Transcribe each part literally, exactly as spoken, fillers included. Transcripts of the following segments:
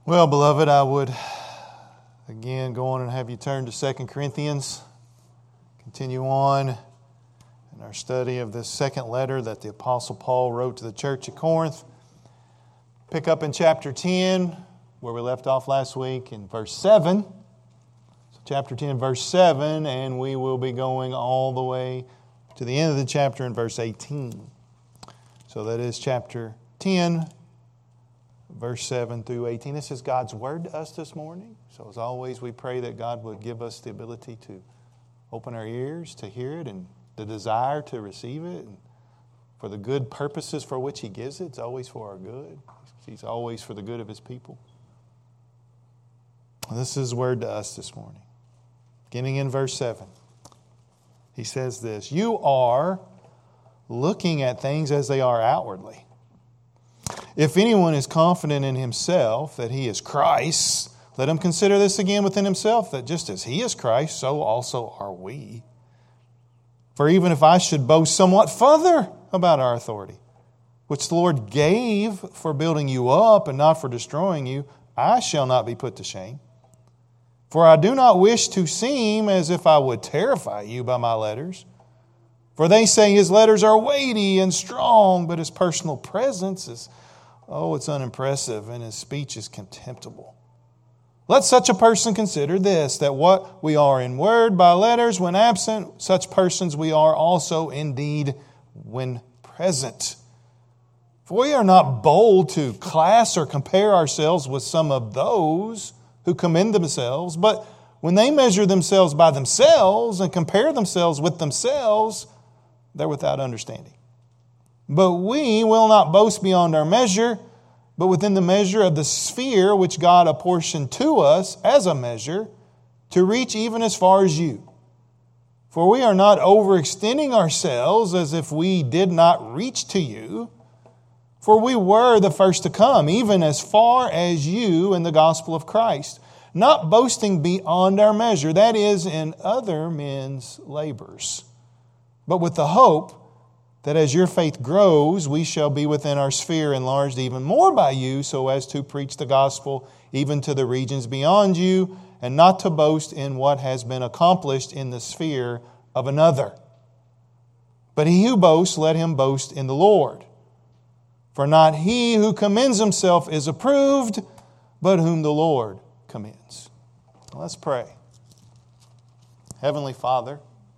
Well, beloved, I would again go on and have you turn to Second Corinthians. Continue on in our study of this second letter that the Apostle Paul wrote to the church at Corinth. Pick up in chapter ten, where we left off last week, in verse seven. So chapter ten, verse seven, and we will be going all the way to the end of the chapter in verse eighteen. So that is chapter ten, verse seven through eighteen. This is God's word to us this morning. So as always, we pray that God would give us the ability to open our ears to hear it and the desire to receive it. And for the good purposes for which He gives it, it's always for our good. He's always for the good of His people. This is His word to us this morning. Beginning in verse seven. He says this: "You are looking at things as they are outwardly. If anyone is confident in himself that he is Christ, let him consider this again within himself, that just as He is Christ, so also are we. For even if I should boast somewhat further about our authority, which the Lord gave for building you up and not for destroying you, I shall not be put to shame. For I do not wish to seem as if I would terrify you by my letters. For they say his letters are weighty and strong, but his personal presence is, oh, it's unimpressive, and his speech is contemptible. Let such a person consider this, that what we are in word by letters when absent, such persons we are also indeed when present. For we are not bold to class or compare ourselves with some of those who commend themselves, but when they measure themselves by themselves and compare themselves with themselves, they're without understanding. But we will not boast beyond our measure, but within the measure of the sphere which God apportioned to us as a measure, to reach even as far as you. For we are not overextending ourselves as if we did not reach to you, for we were the first to come, even as far as you in the gospel of Christ, not boasting beyond our measure, that is, in other men's labors, but with the hope that as your faith grows, we shall be within our sphere enlarged even more by you, so as to preach the gospel even to the regions beyond you, and not to boast in what has been accomplished in the sphere of another. But he who boasts, let him boast in the Lord. For not he who commends himself is approved, but whom the Lord commends." Let's pray. Heavenly Father,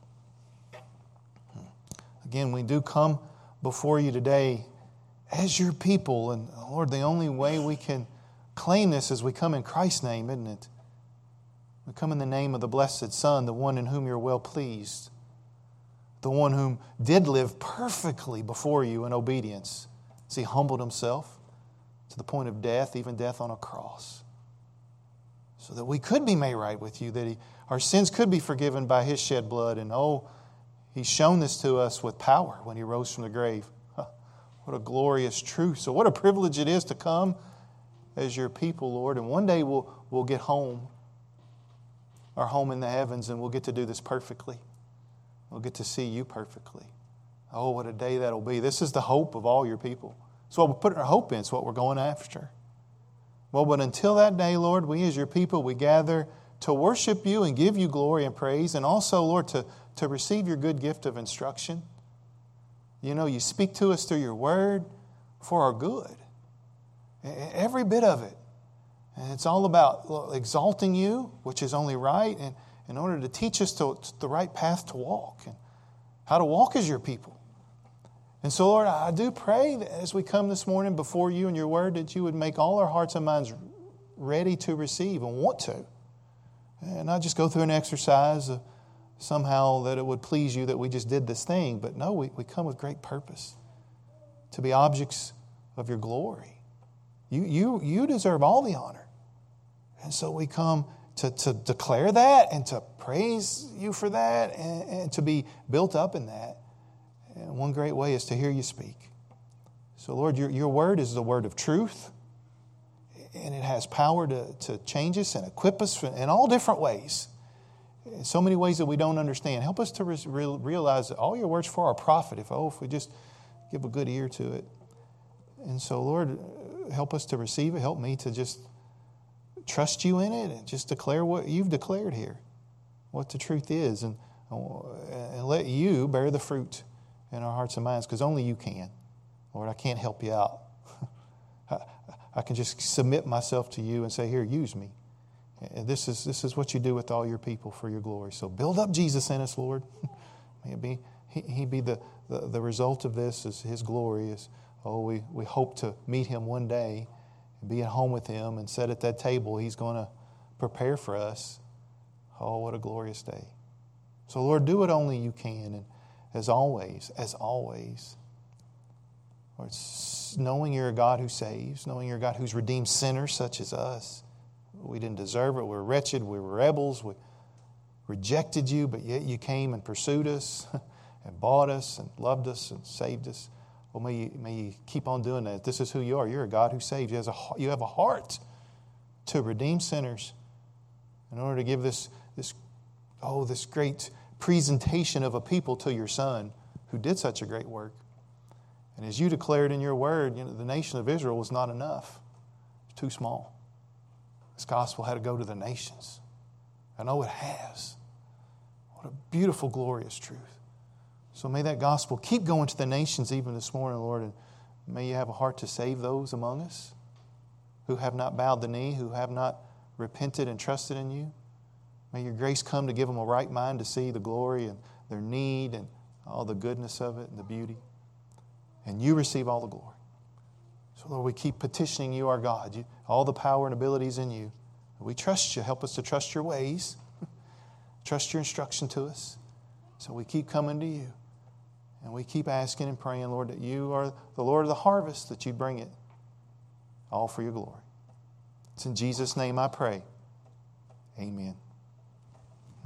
again, we do come before you today as your people. And Lord, the only way we can claim this is we come in Christ's name, isn't it? We come in the name of the blessed Son, the one in whom you're well pleased, the one whom did live perfectly before you in obedience, as he humbled himself to the point of death, even death on a cross, so that we could be made right with you, that he, our sins could be forgiven by his shed blood. And oh, He's shown this to us with power when He rose from the grave. What a glorious truth. So what a privilege it is to come as your people, Lord. And one day we'll, we'll get home, our home in the heavens, and we'll get to do this perfectly. We'll get to see you perfectly. Oh, what a day that'll be. This is the hope of all your people. It's what we're putting our hope in. It's what we're going after. Well, but until that day, Lord, we as your people, we gather to worship you and give you glory and praise, and also, Lord, to to receive your good gift of instruction. You know, you speak to us through your word for our good. Every bit of it. And it's all about exalting you, which is only right, and in order to teach us to, to the right path to walk and how to walk as your people. And so, Lord, I do pray that as we come this morning before you and your word, that you would make all our hearts and minds ready to receive and want to. And not just go through an exercise of somehow that it would please you that we just did this thing. But no, we, we come with great purpose to be objects of your glory. You, you, you deserve all the honor. And so we come to, to declare that and to praise you for that and, and to be built up in that. And one great way is to hear you speak. So Lord, your, your word is the word of truth. And it has power to, to change us and equip us in all different ways. In so many ways that we don't understand. Help us to re- realize that all your words for our profit, if, oh, if we just give a good ear to it. And so, Lord, help us to receive it. Help me to just trust you in it and just declare what you've declared here, what the truth is, and, and let you bear the fruit in our hearts and minds, because only you can. Lord, I can't help you out. I, I can just submit myself to you and say, here, use me. And this is this is what you do with all your people for your glory. So build up Jesus in us, Lord. May it be, he, he be the, the, the result of this is His glory. Is, oh, we, we hope to meet Him one day, be at home with Him, and sit at that table He's going to prepare for us. Oh, what a glorious day. So, Lord, do what only you can. And as always, as always, Lord, knowing you're a God who saves, knowing you're a God who's redeemed sinners such as us. We didn't deserve it. We were wretched. We were rebels. We rejected you, but yet you came and pursued us and bought us and loved us and saved us. Well, may you, may you keep on doing that. This is who you are. You're a God who saves. You have a, you have a heart to redeem sinners in order to give this, this, oh, this great presentation of a people to your Son who did such a great work. And as you declared in your word, you know, the nation of Israel was not enough. It was too small. This gospel had to go to the nations. I know it has. What a beautiful, glorious truth. So may that gospel keep going to the nations even this morning, Lord, and may you have a heart to save those among us who have not bowed the knee, who have not repented and trusted in you. May your grace come to give them a right mind to see the glory and their need and all the goodness of it and the beauty. And you receive all the glory. So, Lord, we keep petitioning you, our God. You, all the power and abilities in you. We trust you. Help us to trust your ways. Trust your instruction to us. So we keep coming to you. And we keep asking and praying, Lord, that you are the Lord of the harvest, that you bring it all for your glory. It's in Jesus' name I pray. Amen. Hmm.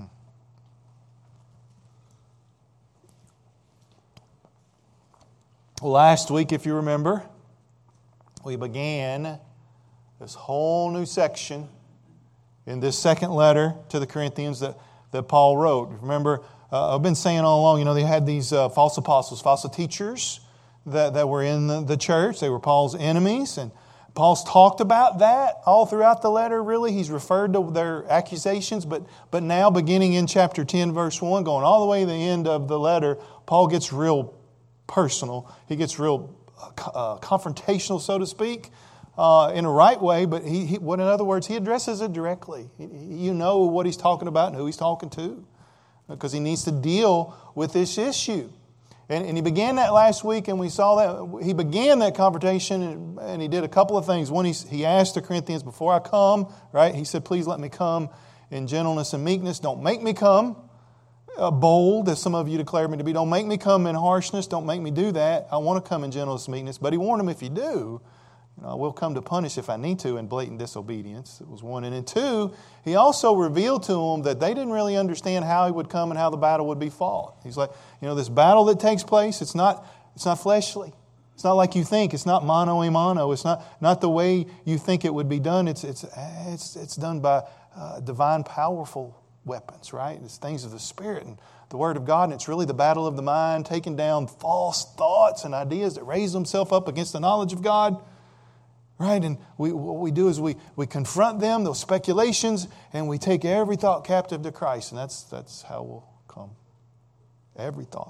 Well, last week, if you remember, we began this whole new section in this second letter to the Corinthians that, that Paul wrote. Remember, uh, I've been saying all along, you know, they had these uh, false apostles, false teachers that, that were in the, the church. They were Paul's enemies, and Paul's talked about that all throughout the letter, really. He's referred to their accusations, but, but now beginning in chapter ten, verse one, going all the way to the end of the letter, Paul gets real personal. He gets real uh, confrontational, so to speak, uh, in a right way, but he, he, what in other words, he addresses it directly. He, you know what he's talking about and who he's talking to, because he needs to deal with this issue. And, and he began that last week, and we saw that he began that confrontation, and, and he did a couple of things. One, he, he asked the Corinthians, before I come, right? He said, please let me come in gentleness and meekness. Don't make me come uh, bold, as some of you declared me to be. Don't make me come in harshness. Don't make me do that. I want to come in gentleness and meekness. But he warned them, if you do, you know, I will come to punish if I need to in blatant disobedience. It was one. And then two, he also revealed to them that they didn't really understand how he would come and how the battle would be fought. He's like, you know, this battle that takes place, it's not, it's not fleshly. It's not like you think. It's not mano a mano. It's not, not the way you think it would be done. It's, it's, it's, it's done by uh, divine, powerful weapons, right? It's things of the Spirit and the Word of God. And it's really the battle of the mind, taking down false thoughts and ideas that raise themselves up against the knowledge of God. Right? And we, what we do is we, we confront them, those speculations, and we take every thought captive to Christ. And that's, that's how we'll come. Every thought.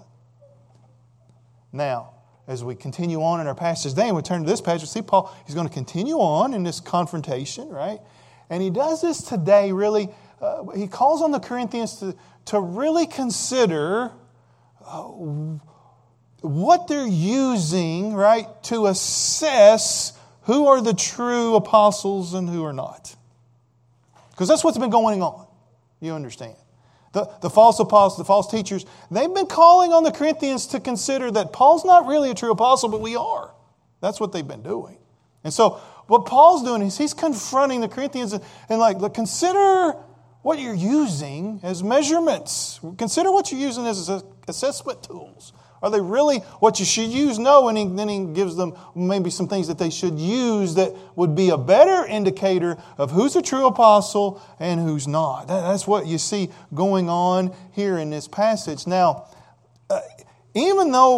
Now, as we continue on in our passage today, and we turn to this passage, see Paul, he's going to continue on in this confrontation, right? And he does this today really, uh, he calls on the Corinthians to, to really consider uh, what they're using, right, to assess who are the true apostles and who are not. Because that's what's been going on. You understand. The, the false apostles, the false teachers, they've been calling on the Corinthians to consider that Paul's not really a true apostle, but we are. That's what they've been doing. And so what Paul's doing is he's confronting the Corinthians and, and like, look, consider what you're using as measurements. Consider what you're using as assessment tools. Are they really what you should use? No. And he, then he gives them maybe some things that they should use that would be a better indicator of who's a true apostle and who's not. That, that's what you see going on here in this passage. Now, uh, even though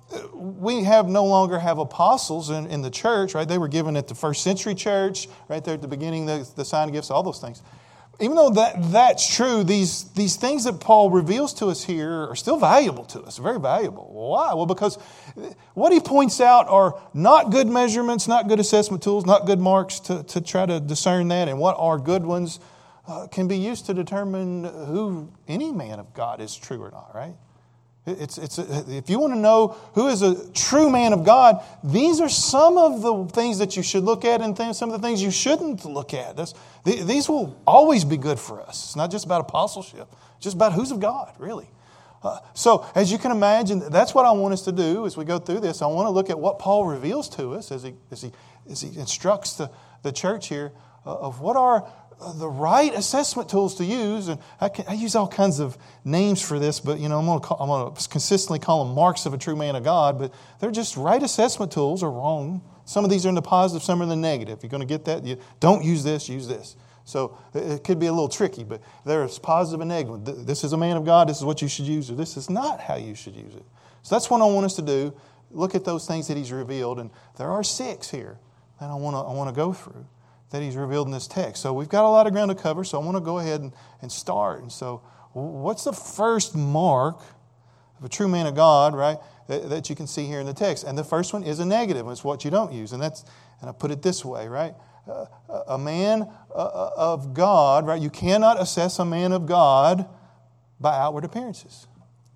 we have no longer have apostles in, in the church, right? They were given at the first century church, right there at the beginning, the, the sign of gifts, all those things. Even though that, that's true, these, these things that Paul reveals to us here are still valuable to us, very valuable. Why? Well, because what he points out are not good measurements, not good assessment tools, not good marks to, to try to discern that, and what are good ones uh, can be used to determine who any man of God is true or not, right? It's, it's, if you want to know who is a true man of God, these are some of the things that you should look at and things, some of the things you shouldn't look at. That's, these will always be good for us. It's not just about apostleship. It's just about who's of God, really. Uh, so as you can imagine, that's what I want us to do as we go through this. I want to look at what Paul reveals to us as he, as he, as he instructs the, the church here uh, of what are the right assessment tools to use. And I, can, I use all kinds of names for this, but you know, I'm going to I'm going to consistently call them marks of a true man of God, but they're just right assessment tools are wrong. Some of these are in the positive, some are in the negative. You're going to get that. You don't use this, use this. So it could be a little tricky, but there's positive and negative. This is a man of God, this is what you should use, or this is not how you should use it. So that's what I want us to do. Look at those things that he's revealed, and there are six here that I want to I want to go through that he's revealed in this text. So we've got a lot of ground to cover, so I want to go ahead and, and start. And so what's the first mark of a true man of God, right, that, that you can see here in the text? And the first one is a negative. It's what you don't use. And that's, and I put it this way, right? Uh, a man uh, of God, right? You cannot assess a man of God by outward appearances.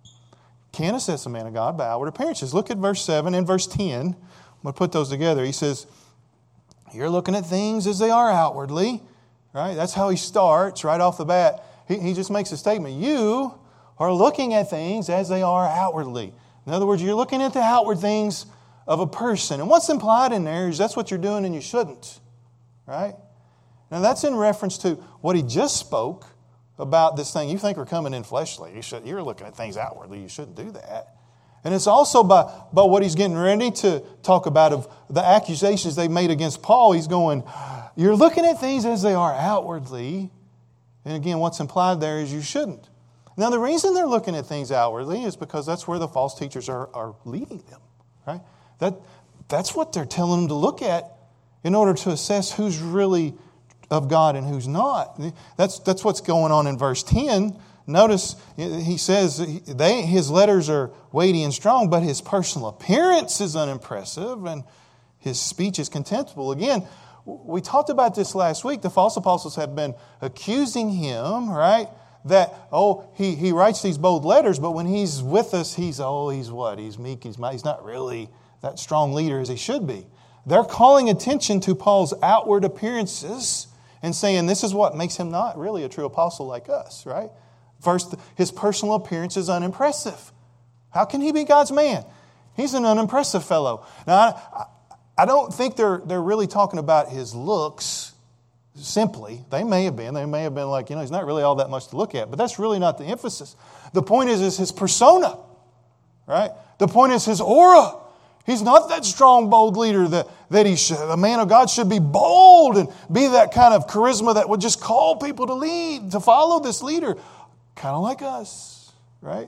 Can't assess a man of God by outward appearances. Look at verse seven and verse ten. I'm going to put those together. He says, you're looking at things as they are outwardly, right? That's how he starts right off the bat. He, he just makes a statement. You are looking at things as they are outwardly. In other words, you're looking at the outward things of a person. And what's implied in there is that's what you're doing and you shouldn't, right? Now that's in reference to what he just spoke about this thing. You think we're coming in fleshly. You should, you're looking at things outwardly. You shouldn't do that. And it's also by, by what he's getting ready to talk about of the accusations they've made against Paul. He's going, you're looking at things as they are outwardly. And again, what's implied there is you shouldn't. Now, the reason they're looking at things outwardly is because that's where the false teachers are, are leading them. Right? That, that's what they're telling them to look at in order to assess who's really of God and who's not. That's, that's what's going on in verse ten. Notice he says they, his letters are weighty and strong, but his personal appearance is unimpressive and his speech is contemptible. Again, we talked about this last week. The false apostles have been accusing him, right? That, oh, he, he writes these bold letters, but when he's with us, he's, oh, he's what? He's meek, he's mild. He's not really that strong leader as he should be. They're calling attention to Paul's outward appearances and saying this is what makes him not really a true apostle like us, right? First, his personal appearance is unimpressive. How can he be God's man? He's an unimpressive fellow. Now, I, I don't think they're, they're really talking about his looks simply. They may have been. They may have been like, you know, he's not really all that much to look at. But that's really not the emphasis. The point is, is his persona, right? The point is his aura. He's not that strong, bold leader that, that he should. A man of God should be bold and be that kind of charisma that would just call people to lead, to follow this leader. Kind of like us, right?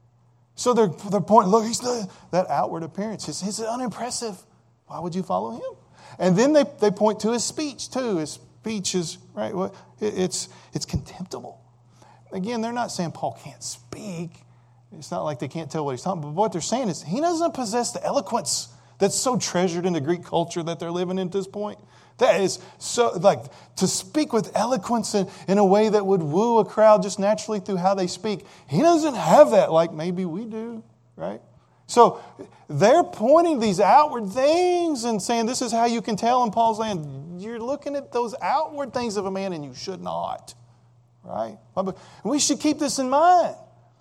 So they're, they're pointing, look, he's the, that outward appearance. He's, he's unimpressive. Why would you follow him? And then they, they point to his speech, too. His speech is, right, it's, it's contemptible. Again, they're not saying Paul can't speak. It's not like they can't tell what he's talking about. But what they're saying is he doesn't possess the eloquence that's so treasured in the Greek culture that they're living in at this point. That is so, like, to speak with eloquence in, in a way that would woo a crowd just naturally through how they speak. He doesn't have that like maybe we do, right? So they're pointing these outward things and saying this is how you can tell. And Paul's saying you're looking at those outward things of a man and you should not, right? We should keep this in mind.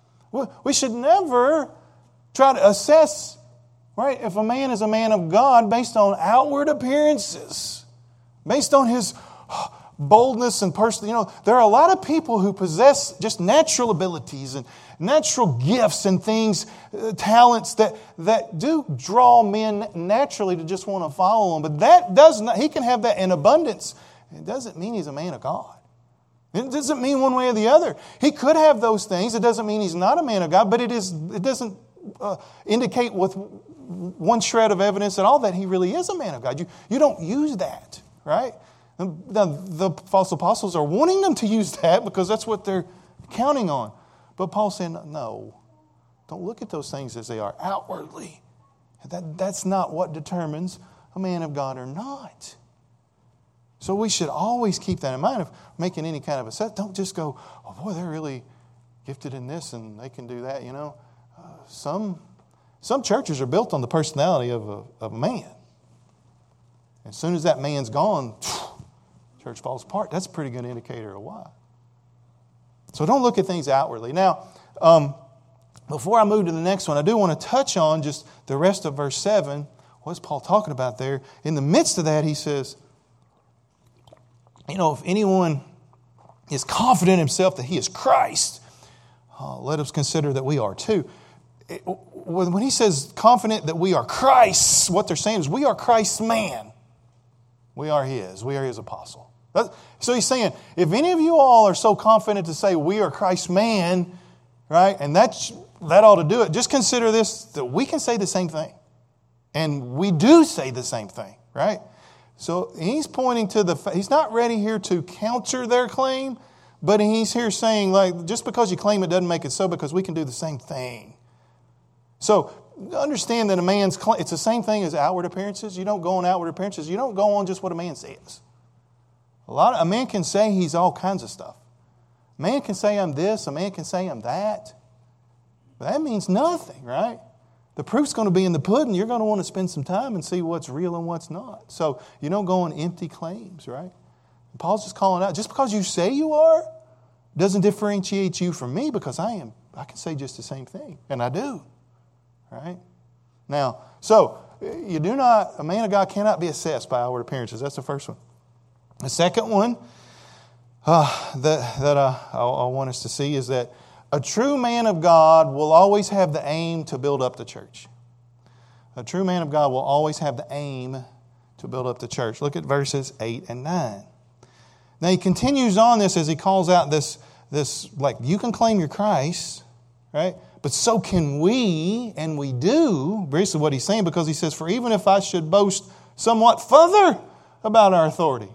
We should never try to assess, right, if a man is a man of God based on outward appearances. Based on his boldness and person, you know, there are a lot of people who possess just natural abilities and natural gifts and things, uh, talents that, that do draw men naturally to just want to follow them. But that does not, he can have that in abundance. It doesn't mean he's a man of God. It doesn't mean one way or the other. He could have those things. It doesn't mean he's not a man of God, but it is. It doesn't uh, indicate with one shred of evidence at all that he really is a man of God. You, you don't use that, right? The, the false apostles are wanting them to use that because that's what they're counting on. But Paul's saying, no, don't look at those things as they are outwardly. That, that's not what determines a man of God or not. So we should always keep that in mind of making any kind of assessment. Don't just go, oh boy, they're really gifted in this and they can do that, you know. Uh, some some churches are built on the personality of a, of a man. As soon as that man's gone, church falls apart. That's a pretty good indicator of why. So don't look at things outwardly. Now, um, before I move to the next one, I do want to touch on just the rest of verse seven. What's Paul talking about there? In the midst of that, he says, you know, if anyone is confident in himself that he is Christ, uh, let us consider that we are too. It, when he says confident that we are Christ's, what they're saying is we are Christ's man. We are his. We are his apostle. So he's saying, if any of you all are so confident to say we are Christ's man, right, and that's, that ought to do it, just consider this, that we can say the same thing. And we do say the same thing, right? So he's pointing to the, he's not ready here to counter their claim, but he's here saying, like, just because you claim it doesn't make it so, because we can do the same thing. So understand that a man's claim, it's the same thing as outward appearances. You don't go on outward appearances. You don't go on just what a man says. A lot of, a man can say he's all kinds of stuff. A man can say I'm this. A man can say I'm that. But that means nothing, right? The proof's going to be in the pudding. You're going to want to spend some time and see what's real and what's not. So you don't go on empty claims, right? And Paul's just calling out, just because you say you are doesn't differentiate you from me, because I am. I can say just the same thing, and I do, right? Now, so you do not, a man of God cannot be assessed by outward appearances. That's the first one. The second one uh, that, that uh, I, I want us to see is that a true man of God will always have the aim to build up the church. A true man of God will always have the aim to build up the church. Look at verses eight and nine. Now he continues on this as he calls out this, this like, you can claim you're Christ, right? But so can we, and we do. Basically what he's saying, because he says, for even if I should boast somewhat further about our authority.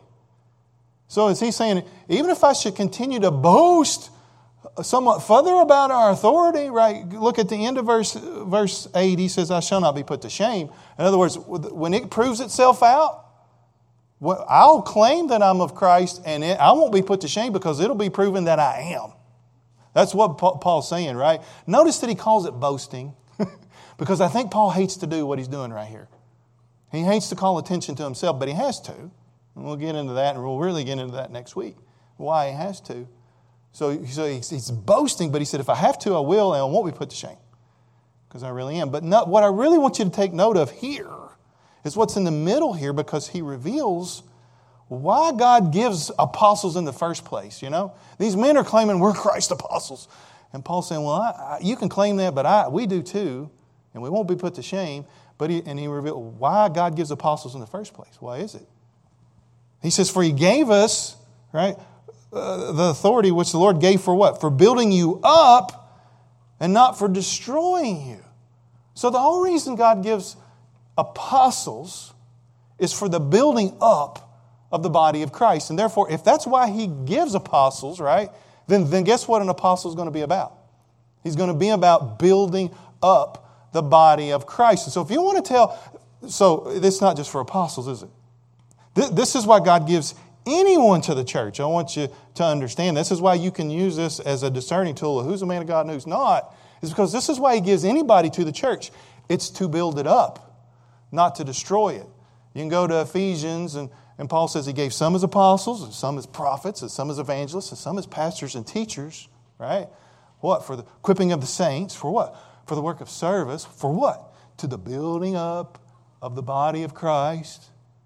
So is he saying, even if I should continue to boast somewhat further about our authority, right? Look at the end of verse verse eight. He says, I shall not be put to shame. In other words, when it proves itself out, I'll claim that I'm of Christ, and it, I won't be put to shame, because it'll be proven that I am. That's what Paul's saying, right? Notice that he calls it boasting, because I think Paul hates to do what he's doing right here. He hates to call attention to himself, but he has to. And we'll get into that, and we'll really get into that next week, why he has to. So, so he's, he's boasting, but he said, if I have to, I will, and I won't be put to shame, because I really am. But not, what I really want you to take note of here is what's in the middle here, because he reveals why God gives apostles in the first place. You know, these men are claiming we're Christ apostles, and Paul's saying, well, I, I, you can claim that, but I, we do too, and we won't be put to shame. But he, and he revealed why God gives apostles in the first place. Why is it? He says, for he gave us, right, Uh, the authority which the Lord gave for what? For building you up and not for destroying you. So the whole reason God gives apostles is for the building up of the body of Christ. And therefore, if that's why he gives apostles, right, then, then guess what an apostle is going to be about? He's going to be about building up the body of Christ. And so if you want to tell, so it's not just for apostles, is it? This, this is why God gives anyone to the church. I want you to understand. This is why you can use this as a discerning tool of who's a man of God and who's not. Is because this is why he gives anybody to the church. It's to build it up, not to destroy it. You can go to Ephesians, and, and Paul says he gave some as apostles, and some as prophets, and some as evangelists, and some as pastors and teachers. Right? What? For the equipping of the saints. For what? For the work of service. For what? To the building up of the body of Christ.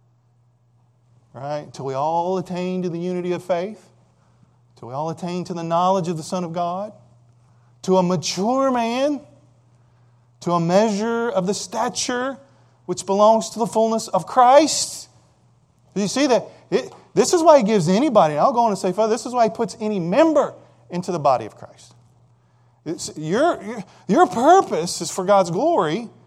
Right? Until we all attain to the unity of faith. Until we all attain to the knowledge of the Son of God. To a mature man. To a measure of the stature which belongs to the fullness of Christ. Do you see that? It, this is why he gives anybody, and I'll go on and say, Father, this is why he puts any member into the body of Christ. It's, your, your, your purpose is for God's glory.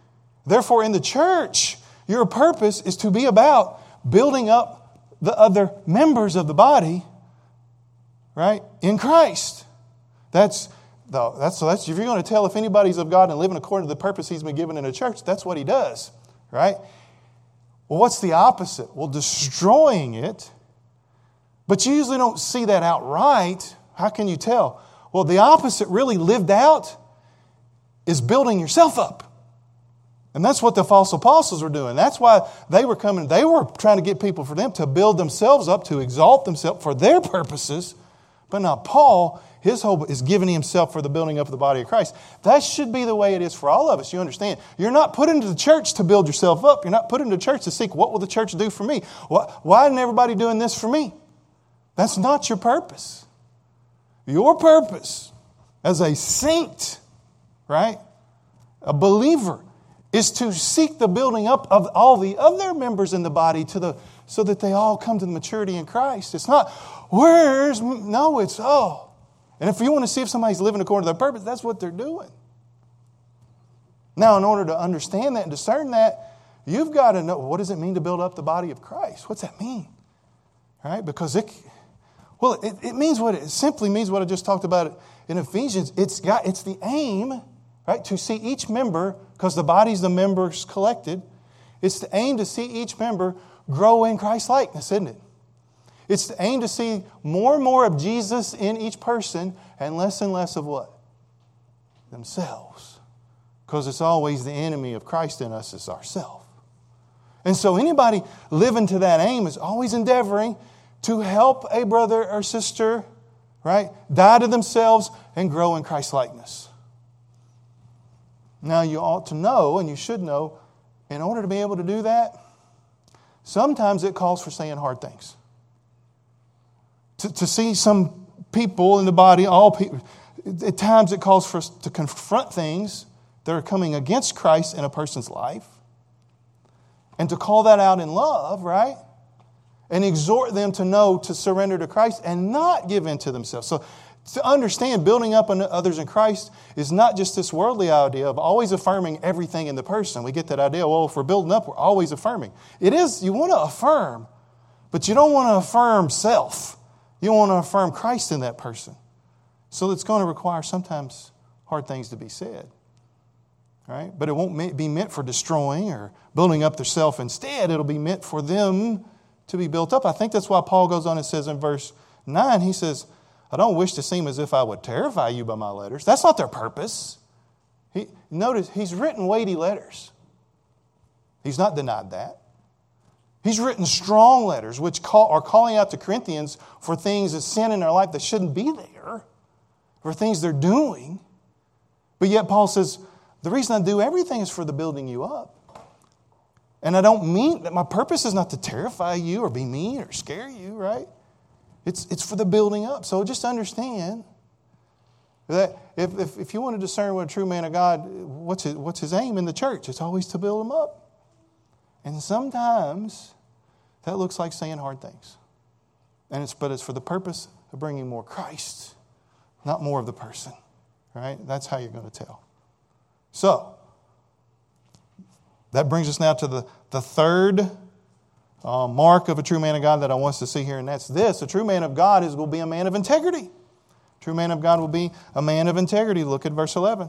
Therefore, in the church, your purpose is to be about building up the other members of the body, right, in Christ. That's the, that's so that's if you're going to tell if anybody's of God and living according to the purpose He's been given in the church, that's what He does, right? Well, what's the opposite? Well, destroying it. But you usually don't see that outright. How can you tell? Well, the opposite really lived out is building yourself up. And that's what the false apostles were doing. That's why they were coming. They were trying to get people for them to build themselves up, to exalt themselves for their purposes. But now Paul, his hope is giving himself for the building up of the body of Christ. That should be the way it is for all of us. You understand? You're not put into the church to build yourself up. You're not put into the church to seek, what will the church do for me? Why isn't everybody doing this for me? That's not your purpose. Your purpose as a saint, right, a believer, is to seek the building up of all the other members in the body to the so that they all come to the maturity in Christ. It's not, where's, no, it's, oh. And if you want to see if somebody's living according to their purpose, that's what they're doing. Now, in order to understand that and discern that, you've got to know, what does it mean to build up the body of Christ? What's that mean? Right? Because it, well, it, it means what, it simply means what I just talked about in Ephesians. It's got, it's the aim, right, to see each member, because the body's the members collected, it's the aim to see each member grow in Christ's likeness, isn't it? It's the aim to see more and more of Jesus in each person and less and less of what? Themselves. Because it's always the enemy of Christ in us is ourselves. And so anybody living to that aim is always endeavoring to help a brother or sister, right, die to themselves and grow in Christ's likeness. Now, you ought to know, and you should know, in order to be able to do that, sometimes it calls for saying hard things. To, to see some people in the body, all people, at times it calls for us to confront things that are coming against Christ in a person's life, and to call that out in love, right? And exhort them to know to surrender to Christ and not give in to themselves. So, to understand building up others in Christ is not just this worldly idea of always affirming everything in the person. We get that idea, well, if we're building up, we're always affirming. It is, you want to affirm, but you don't want to affirm self. You want to affirm Christ in that person. So it's going to require sometimes hard things to be said. Right? But it won't be meant for destroying or building up their self. Instead, it'll be meant for them to be built up. I think that's why Paul goes on and says in verse nine, he says, I don't wish to seem as if I would terrify you by my letters. That's not their purpose. He, notice, he's written weighty letters. He's not denied that. He's written strong letters which call, are calling out to Corinthians for things that sin in their life that shouldn't be there, for things they're doing. But yet Paul says, the reason I do everything is for the building you up. And I don't mean that my purpose is not to terrify you or be mean or scare you, right? It's, it's for the building up. So just understand that if, if, if you want to discern what a true man of God, what's his, what's his aim in the church? It's always to build him up. And sometimes that looks like saying hard things. And it's, but it's for the purpose of bringing more Christ, not more of the person, right? That's how you're going to tell. So, that brings us now to the, the third uh, mark of a true man of God that I want us to see here, and that's this. A true man of God is will be a man of integrity. A true man of God will be a man of integrity. Look at verse eleven.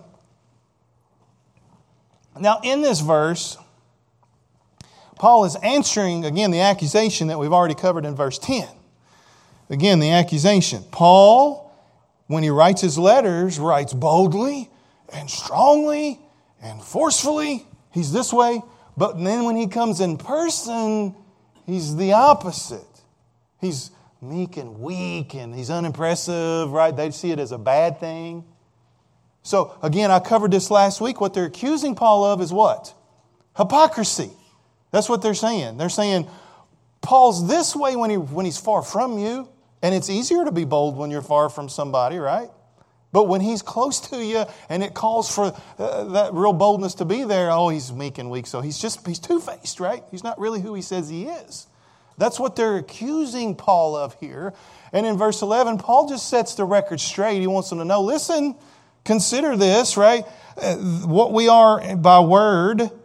Now, in this verse, Paul is answering, again, the accusation that we've already covered in verse ten. Again, the accusation. Paul, when he writes his letters, writes boldly and strongly and forcefully. He's this way. But then when he comes in person, he's the opposite. He's meek and weak and he's unimpressive, right? They see it as a bad thing. So, again, I covered this last week. What they're accusing Paul of is what? Hypocrisy. That's what they're saying. They're saying, Paul's this way when he when he's far from you. And it's easier to be bold when you're far from somebody, right? But when he's close to you and it calls for uh, that real boldness to be there, oh, he's meek and weak. So he's just, he's two-faced, right? He's not really who he says he is. That's what they're accusing Paul of here. And in verse eleven, Paul just sets the record straight. He wants them to know, listen, consider this, right? Uh, what we are by word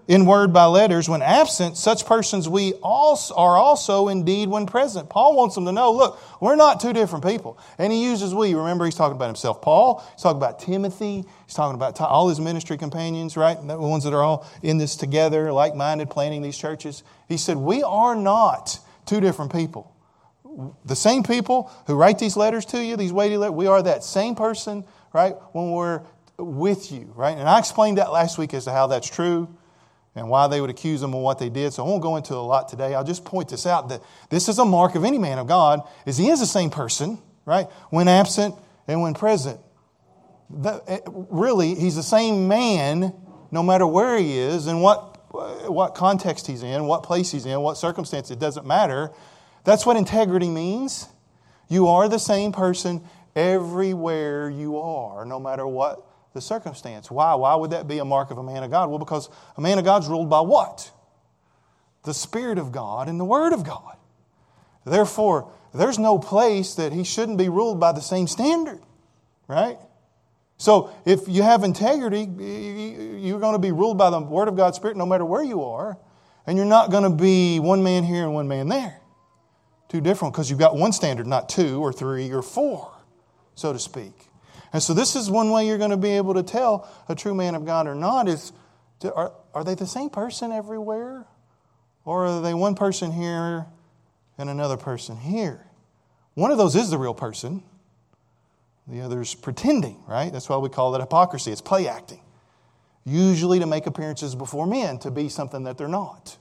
in word by letters, when absent, such persons we also are also indeed when present. Paul wants them to know, look, we're not two different people. And he uses we. Remember, he's talking about himself. Paul, he's talking about Timothy. He's talking about all his ministry companions, right? The ones that are all in this together, like-minded, planning these churches. He said, we are not two different people. The same people who write these letters to you, these weighty letters, we are that same person, right, when we're with you, right? And I explained that last week as to how that's true and why they would accuse them of what they did. So I won't go into a lot today. I'll just point this out, that this is a mark of any man of God, is he is the same person, right? When absent and when present. That, really, he's the same man no matter where he is and what, what context he's in, what place he's in, what circumstance. It doesn't matter. That's what integrity means. You are the same person everywhere you are, no matter what the circumstance. Why? Why would that be a mark of a man of God? Well, because a man of God's ruled by what? The Spirit of God and the Word of God. Therefore, there's no place that he shouldn't be ruled by the same standard, right? So if you have integrity, you're going to be ruled by the Word of God's Spirit no matter where you are, and you're not going to be one man here and one man there. Two different, because you've got one standard, not two or three or four, so to speak. And so this is one way you're going to be able to tell a true man of God or not is, are, are they the same person everywhere? Or are they one person here and another person here? One of those is the real person. The other's pretending, right? That's why we call it hypocrisy. It's play acting. Usually to make appearances before men, to be something that they're not.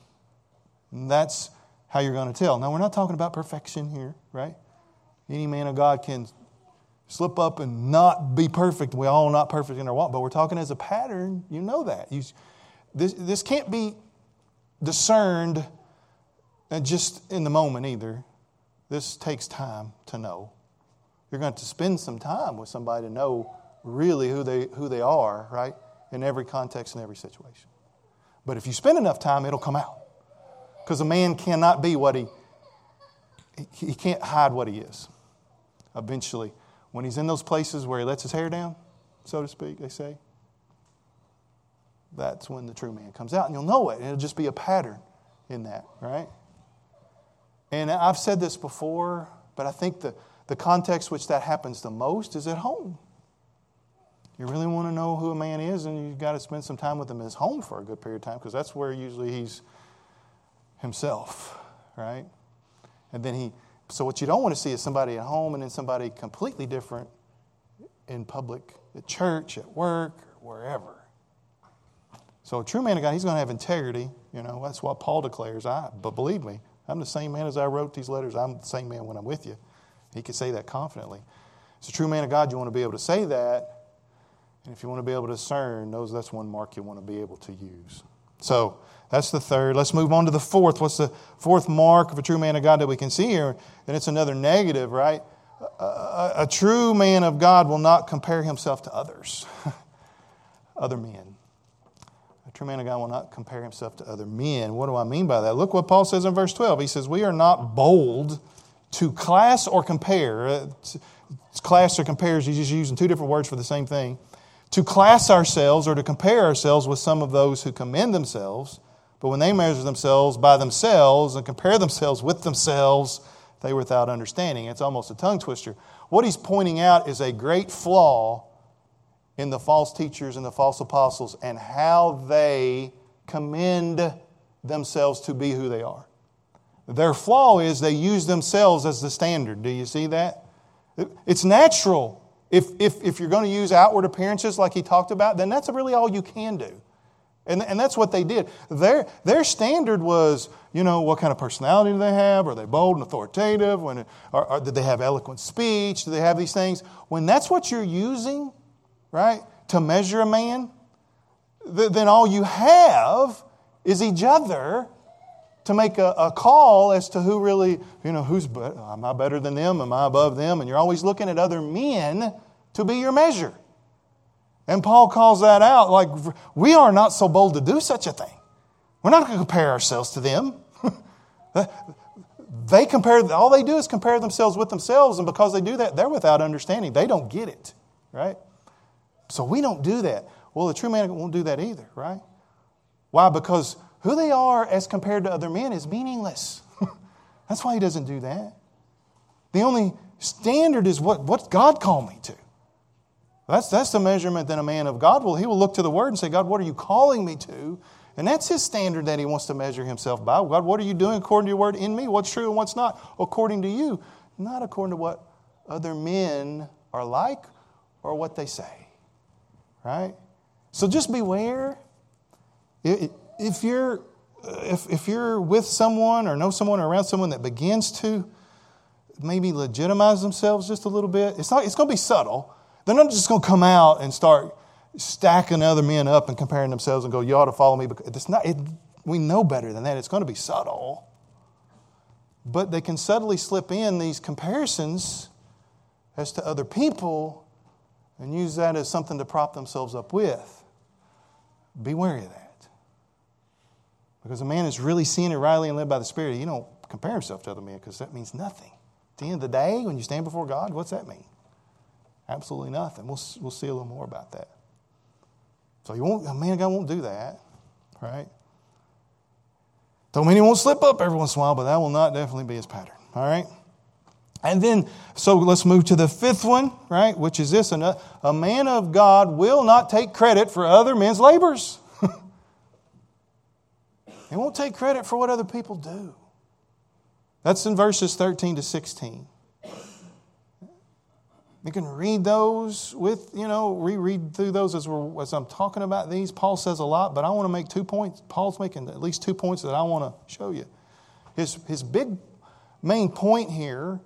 And that's how you're going to tell. Now, we're not talking about perfection here, right? Any man of God can slip up and not be perfect. We all are not perfect in our walk, but we're talking as a pattern. You know that. You, this, this can't be discerned just in the moment either. This takes time to know. You're going to spend some time with somebody to know really who they, who they are, right? In every context and every situation. But if you spend enough time, it'll come out. Because a man cannot be what he, he can't hide what he is. Eventually, when he's in those places where he lets his hair down, so to speak, they say, that's when the true man comes out. And you'll know it. It'll just be a pattern in that, right? And I've said this before, but I think the, the context which that happens the most is at home. You really want to know who a man is, and you've got to spend some time with him in his home for a good period of time, because that's where usually he's himself, right? And then he, so what you don't want to see is somebody at home and then somebody completely different in public, at church, at work, or wherever. So a true man of God, he's going to have integrity. You know, that's what Paul declares. I, but believe me, I'm the same man as I wrote these letters. I'm the same man when I'm with you. He could say that confidently. As a true man of God, you want to be able to say that. And if you want to be able to discern, those, that's one mark you want to be able to use. So that's the third. Let's move on to the fourth. What's the fourth mark of a true man of God that we can see here? And it's another negative, right? A, a, a true man of God will not compare himself to others, other men. A true man of God will not compare himself to other men. What do I mean by that? Look what Paul says in verse twelve. He says, we are not bold to class or compare. It's, it's class or compares. He's just using two different words for the same thing. To class ourselves or to compare ourselves with some of those who commend themselves. But when they measure themselves by themselves and compare themselves with themselves, they were without understanding. It's almost a tongue twister. What he's pointing out is a great flaw in the false teachers and the false apostles and how they commend themselves to be who they are. Their flaw is they use themselves as the standard. Do you see that? It's natural. If, if, if you're going to use outward appearances like he talked about, then that's really all you can do. And, and that's what they did. Their, their standard was, you know, what kind of personality do they have? Are they bold and authoritative? When, or, or did they have eloquent speech? Do they have these things? When that's what you're using, right, to measure a man, th- then all you have is each other to make a, a call as to who really, you know, who's, am I better than them? Am I above them? And you're always looking at other men to be your measure. And Paul calls that out, like, we are not so bold to do such a thing. We're not going to compare ourselves to them. They compare, all they do is compare themselves with themselves, and because they do that, they're without understanding. They don't get it, right? So we don't do that. Well, the true man won't do that either, right? Why? Because who they are as compared to other men is meaningless. That's why he doesn't do that. The only standard is what, what God called me to. That's, that's the measurement that a man of God will. He will look to the Word and say, God, what are you calling me to? And that's his standard that he wants to measure himself by. God, what are you doing according to your Word in me? What's true and what's not? According to you. Not according to what other men are like or what they say. Right? So just beware. If you're, if, if you're with someone or know someone or around someone that begins to maybe legitimize themselves just a little bit, it's not. It's going to be subtle. They're not just going to come out and start stacking other men up and comparing themselves and go, you ought to follow me. Because it's not, it, we know better than that. It's going to be subtle. But they can subtly slip in these comparisons as to other people and use that as something to prop themselves up with. Be wary of that. Because a man is really seeing it rightly and led by the Spirit. You don't compare himself to other men because that means nothing. At the end of the day, when you stand before God, what's that mean? Absolutely nothing. We'll, we'll see a little more about that. So you won't, a man of God won't do that, right? Don't mean he won't slip up every once in a while, but that will not definitely be his pattern, all right? And then, so let's move to the fifth one, right, which is this. A man of God will not take credit for other men's labors. He won't take credit for what other people do. That's in verses thirteen to sixteen. You can read those with, you know, reread through those as, we're, as I'm talking about these. Paul says a lot, but I want to make two points. Paul's making at least two points that I want to show you. His, his big main point here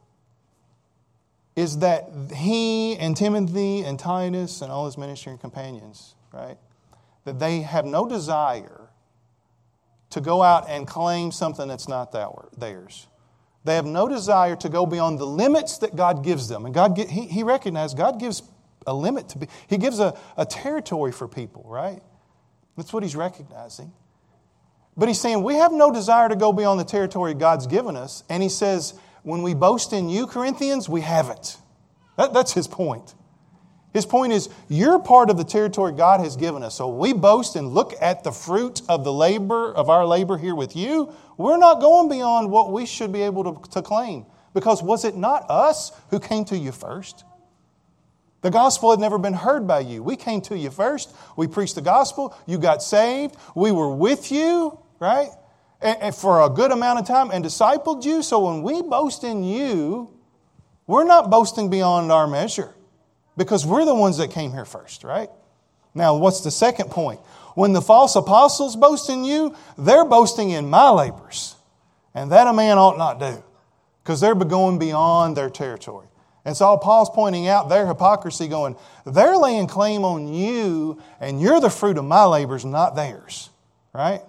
is that he and Timothy and Titus and all his ministry companions, right, that they have no desire to go out and claim something that's not theirs. They have no desire to go beyond the limits that God gives them. And God, he, he recognized God gives a limit to be. He gives a, a territory for people, right? That's what he's recognizing. But he's saying we have no desire to go beyond the territory God's given us. And he says, when we boast in you, Corinthians, we haven't. That, that's his point. His point is, you're part of the territory God has given us. So we boast and look at the fruit of the labor, of our labor here with you. We're not going beyond what we should be able to, to claim. Because was it not us who came to you first? The gospel had never been heard by you. We came to you first. We preached the gospel. You got saved. We were with you, right? And, and for a good amount of time and discipled you. So when we boast in you, we're not boasting beyond our measure. Because we're the ones that came here first, right? Now, what's the second point? When the false apostles boast in you, they're boasting in my labors. And that a man ought not do. Because they're going beyond their territory. And so Paul's pointing out their hypocrisy, going, they're laying claim on you, and you're the fruit of my labors, not theirs. Right?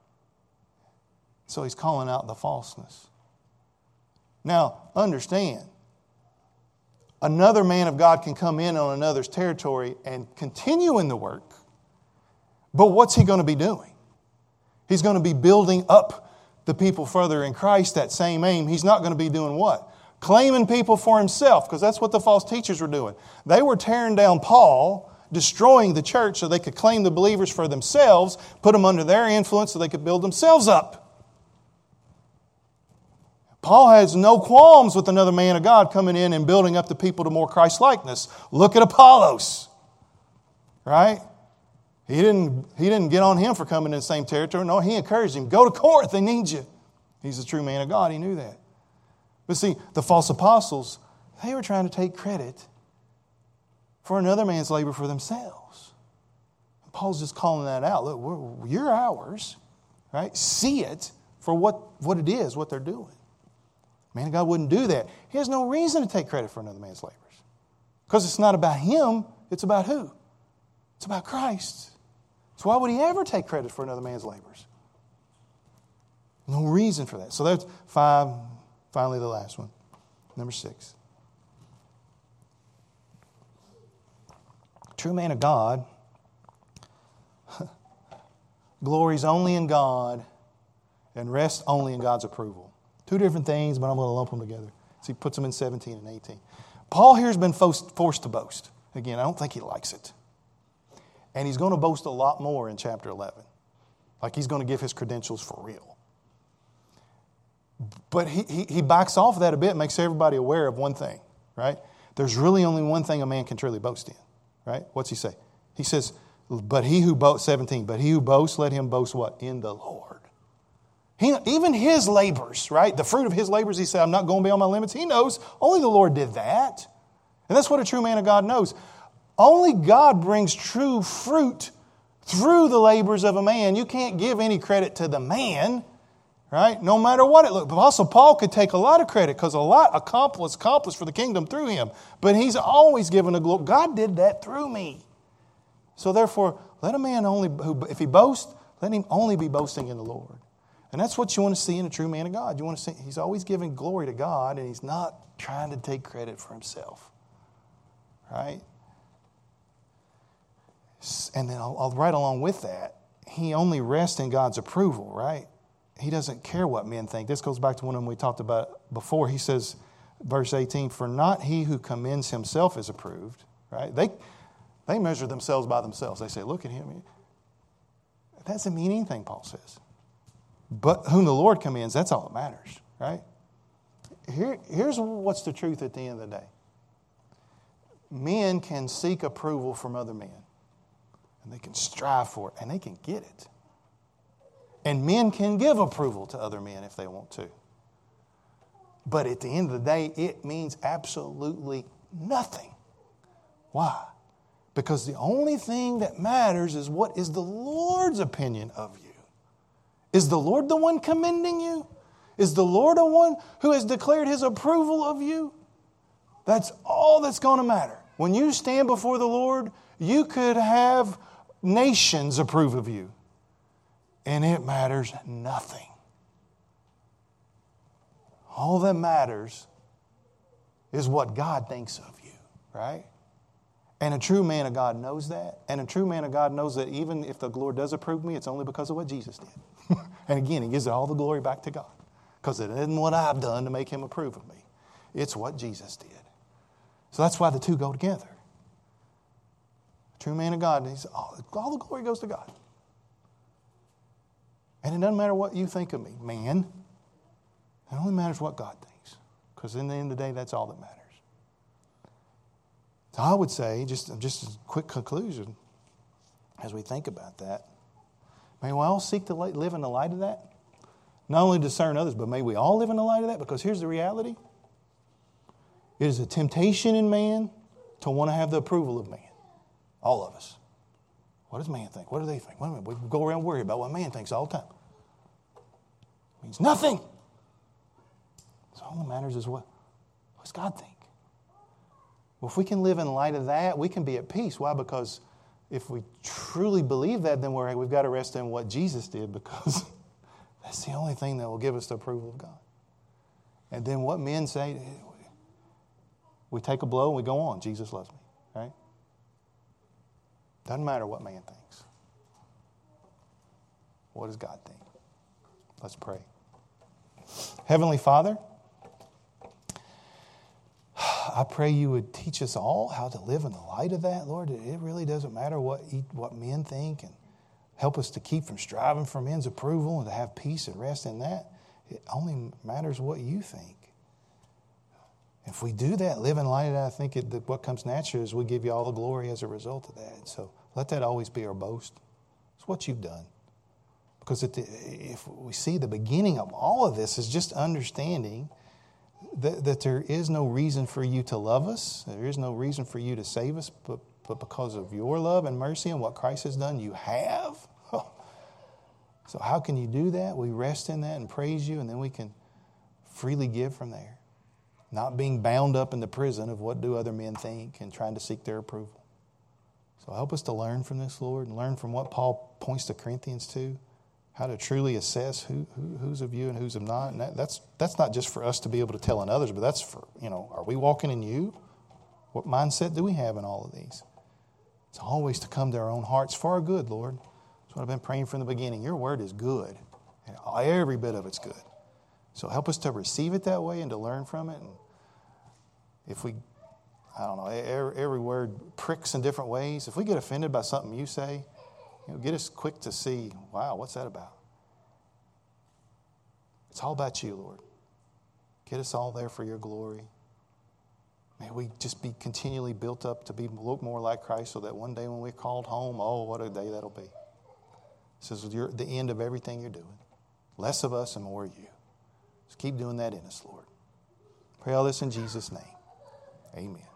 So he's calling out the falseness. Now, understand. Another man of God can come in on another's territory and continue in the work. But what's he going to be doing? He's going to be building up the people further in Christ, that same aim. He's not going to be doing what? Claiming people for himself, because that's what the false teachers were doing. They were tearing down Paul, destroying the church so they could claim the believers for themselves, put them under their influence so they could build themselves up. Paul has no qualms with another man of God coming in and building up the people to more Christ-likeness. Look at Apollos, right? He didn't, he didn't get on him for coming in the same territory. No, he encouraged him. Go to Corinth, they need you. He's a true man of God. He knew that. But see, the false apostles, they were trying to take credit for another man's labor for themselves. Paul's just calling that out. Look, we're, you're ours, right? See it for what, what it is, what they're doing. Man of God wouldn't do that. He has no reason to take credit for another man's labors. Because it's not about him, it's about who? It's about Christ. So why would he ever take credit for another man's labors? No reason for that. So that's five. Finally, the last one. Number six. True man of God glories only in God and rests only in God's approval. Two different things, but I'm going to lump them together. So he puts them in seventeen and eighteen. Paul here has been forced to boast. Again, I don't think he likes it. And he's going to boast a lot more in chapter eleven. Like he's going to give his credentials for real. But he, he, he backs off that a bit, makes everybody aware of one thing, right? There's really only one thing a man can truly boast in, right? What's he say? He says, but he who boasts, seventeen, but he who boasts, let him boast what? In the Lord. He, even his labors, right? The fruit of his labors, he said, I'm not going beyond my limits. He knows only the Lord did that. And that's what a true man of God knows. Only God brings true fruit through the labors of a man. You can't give any credit to the man, right? No matter what it looks. Apostle Paul could take a lot of credit because a lot accomplished, accomplished for the kingdom through him. But he's always given a glory. God did that through me. So therefore, let a man only, who, if he boasts, let him only be boasting in the Lord. And that's what you want to see in a true man of God. You want to see he's always giving glory to God and he's not trying to take credit for himself. Right? And then I'll, I'll right along with that, he only rests in God's approval, right? He doesn't care what men think. This goes back to one of them we talked about before. He says, verse eighteen, for not he who commends himself is approved, right? They, they measure themselves by themselves. They say, look at him. That doesn't mean anything, Paul says. But whom the Lord commends, that's all that matters, right? Here, here's what's the truth at the end of the day. Men can seek approval from other men. And they can strive for it. And they can get it. And men can give approval to other men if they want to. But at the end of the day, it means absolutely nothing. Why? Because the only thing that matters is what is the Lord's opinion of you. Is the Lord the one commending you? Is the Lord the one who has declared His approval of you? That's all that's going to matter. When you stand before the Lord, you could have nations approve of you. And it matters nothing. All that matters is what God thinks of you, right? And a true man of God knows that. And a true man of God knows that even if the Lord does approve of me, it's only because of what Jesus did. And again, He gives all the glory back to God. Because it isn't what I've done to make Him approve of me. It's what Jesus did. So that's why the two go together. A true man of God, he's, all, all the glory goes to God. And it doesn't matter what you think of me, man. It only matters what God thinks. Because in the end of the day, that's all that matters. So I would say, just, just a quick conclusion, as we think about that, may we all seek to live in the light of that. Not only discern others, but may we all live in the light of that. Because here's the reality. It is a temptation in man to want to have the approval of man. All of us. What does man think? What do they think? Wait a minute, we go around worried about what man thinks all the time. It means nothing. So all that matters is what, what does God think? Well, if we can live in light of that, we can be at peace. Why? Because if we truly believe that, then we're, we've got to rest in what Jesus did, because that's the only thing that will give us the approval of God. And then what men say, we take a blow and we go on. Jesus loves me, right? Doesn't matter what man thinks. What does God think? Let's pray. Heavenly Father, I pray you would teach us all how to live in the light of that, Lord. It really doesn't matter what what men think, and help us to keep from striving for men's approval and to have peace and rest in that. It only matters what you think. If we do that, live in light of that, I think it, that what comes naturally is we give you all the glory as a result of that. So let that always be our boast. It's what you've done. Because at the, if we see the beginning of all of this is just understanding that, that there is no reason for you to love us. There is no reason for you to save us, but, but because of your love and mercy and what Christ has done, you have. So how can you do that? We rest in that and praise you, and then we can freely give from there. Not being bound up in the prison of what do other men think and trying to seek their approval. So help us to learn from this, Lord, and learn from what Paul points to Corinthians to, how to truly assess who, who who's of you and who's of not. And that, that's that's not just for us to be able to tell on others, but that's for, you know, are we walking in you? What mindset do we have in all of these? It's always to come to our own hearts for our good, Lord. That's what I've been praying from the beginning. Your word is good, and every bit of it's good. So help us to receive it that way and to learn from it. And if we, I don't know, every, every word pricks in different ways. If we get offended by something you say, You know, get us quick to see, wow, what's that about? It's all about you, Lord. Get us all there for your glory. May we just be continually built up to be look more like Christ so that one day when we're called home, oh, what a day that'll be. This is your, the end of everything you're doing. Less of us and more of you. Just keep doing that in us, Lord. Pray all this in Jesus' name. Amen.